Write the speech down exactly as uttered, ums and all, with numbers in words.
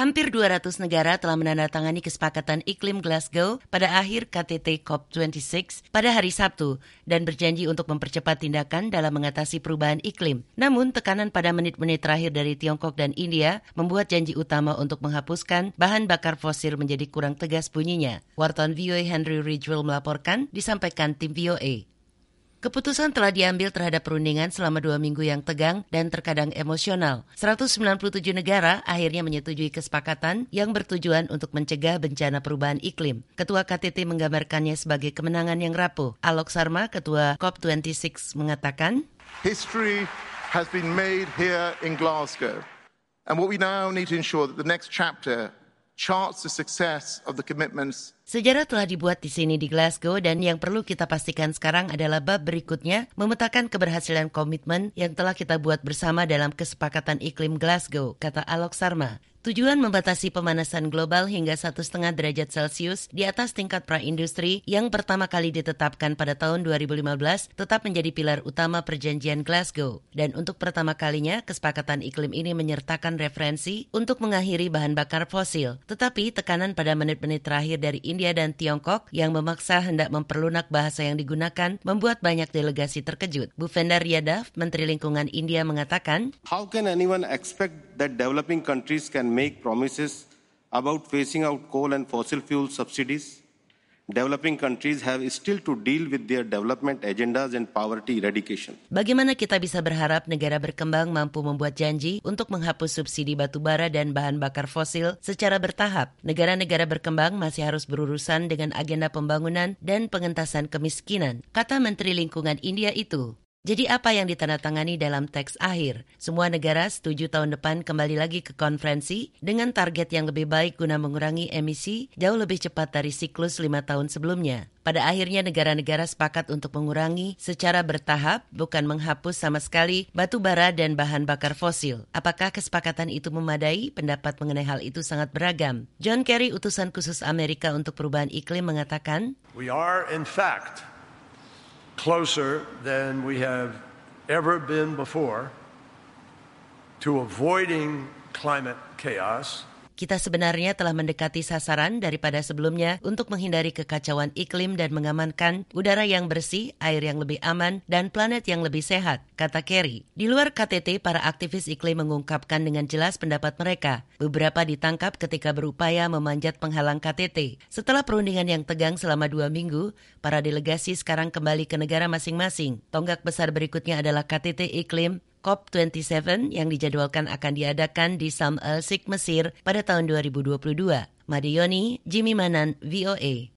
Hampir dua ratus negara telah menandatangani kesepakatan iklim Glasgow pada akhir K T T C O P dua puluh enam pada hari Sabtu dan berjanji untuk mempercepat tindakan dalam mengatasi perubahan iklim. Namun, tekanan pada menit-menit terakhir dari Tiongkok dan India membuat janji utama untuk menghapuskan bahan bakar fosil menjadi kurang tegas bunyinya. Wartawan V O A Henry Ridgwell melaporkan, disampaikan tim V O A. Keputusan telah diambil terhadap perundingan selama dua minggu yang tegang dan terkadang emosional. seratus sembilan puluh tujuh negara akhirnya menyetujui kesepakatan yang bertujuan untuk mencegah bencana perubahan iklim. Ketua K T T menggambarkannya sebagai kemenangan yang rapuh. Alok Sharma, Ketua C O P dua puluh enam, mengatakan, History has been made here in Glasgow. And what we now need to ensure that the next chapter charts the success of the commitments. Sejarah telah dibuat di sini di Glasgow dan yang perlu kita pastikan sekarang adalah bab berikutnya memetakan keberhasilan komitmen yang telah kita buat bersama dalam kesepakatan iklim Glasgow, kata Alok Sharma. Tujuan membatasi pemanasan global hingga satu koma lima derajat Celcius di atas tingkat praindustri yang pertama kali ditetapkan pada tahun dua ribu lima belas tetap menjadi pilar utama perjanjian Glasgow. Dan untuk pertama kalinya, kesepakatan iklim ini menyertakan referensi untuk mengakhiri bahan bakar fosil. Tetapi tekanan pada menit-menit terakhir dari India dan Tiongkok yang memaksa hendak memperlunak bahasa yang digunakan membuat banyak delegasi terkejut. Bhupender Yadav, Menteri Lingkungan India, mengatakan, How can anyone expect that developing countries can make promises about phasing out coal and fossil fuel subsidies? Developing countries have still to deal with their development agendas and poverty eradication. Bagaimana kita bisa berharap negara berkembang mampu membuat janji untuk menghapus subsidi batu bara dan bahan bakar fosil secara bertahap? Negara-negara berkembang masih harus berurusan dengan agenda pembangunan dan pengentasan kemiskinan, kata Menteri Lingkungan India itu. Jadi apa yang ditandatangani dalam teks akhir? Semua negara setuju tahun depan kembali lagi ke konferensi dengan target yang lebih baik guna mengurangi emisi jauh lebih cepat dari siklus lima tahun sebelumnya. Pada akhirnya negara-negara sepakat untuk mengurangi secara bertahap, bukan menghapus sama sekali batu bara dan bahan bakar fosil. Apakah kesepakatan itu memadai? Pendapat mengenai hal itu sangat beragam. John Kerry, utusan khusus Amerika untuk perubahan iklim, mengatakan, We are in fact closer than we have ever been before to avoiding climate chaos. Kita sebenarnya telah mendekati sasaran daripada sebelumnya untuk menghindari kekacauan iklim dan mengamankan udara yang bersih, air yang lebih aman, dan planet yang lebih sehat, kata Kerry. Di luar K T T, para aktivis iklim mengungkapkan dengan jelas pendapat mereka. Beberapa ditangkap ketika berupaya memanjat penghalang K T T. Setelah perundingan yang tegang selama dua minggu, para delegasi sekarang kembali ke negara masing-masing. Tonggak besar berikutnya adalah K T T iklim C O P dua puluh tujuh yang dijadwalkan akan diadakan di Sharm el-Sheikh, Mesir pada tahun dua ribu dua puluh dua. Madioni, Jimmy Manan, V O A.